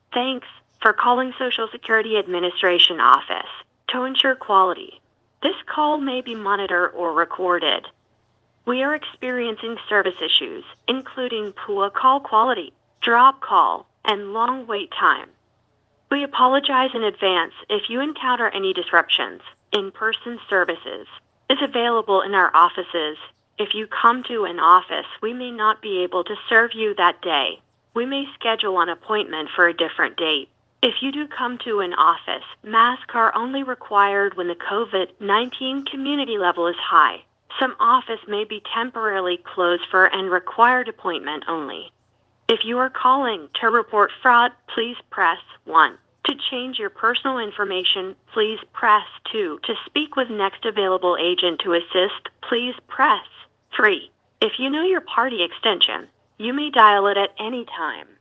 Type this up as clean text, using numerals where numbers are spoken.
Thanks for calling Social Security Administration office to ensure quality. This call may be monitored or recorded. We are experiencing service issues, including poor call quality, drop call, and long wait time. We apologize in advance if you encounter any disruptions. In-person services is available in our offices. If you come to an office, we may not be able to serve you that day. We may schedule an appointment for a different date. If you do come to an office, masks are only required when the COVID-19 community level is high. Some office may be temporarily closed for an required appointment only. If you are calling to report fraud, please press 1. To change your personal information, please press 2. To speak with next available agent to assist, please press 3. If you know your party extension, you may dial it at any time.